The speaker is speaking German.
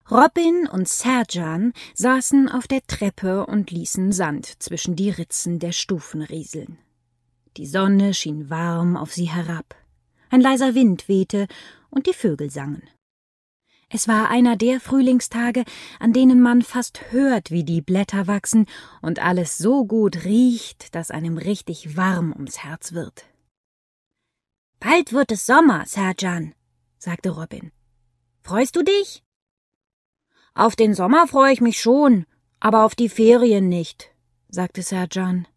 Robin und Sergeant saßen auf der Treppe und ließen Sand zwischen die Ritzen der Stufen rieseln. Die Sonne schien warm auf sie herab. Ein leiser Wind wehte und die Vögel sangen. Es war einer der Frühlingstage, an denen man fast hört, wie die Blätter wachsen und alles so gut riecht, dass einem richtig warm ums Herz wird. »Bald wird es Sommer, Sergeant«, sagte Robin. »Freust du dich?« »Auf den Sommer freue ich mich schon, aber auf die Ferien nicht«, sagte Sergeant.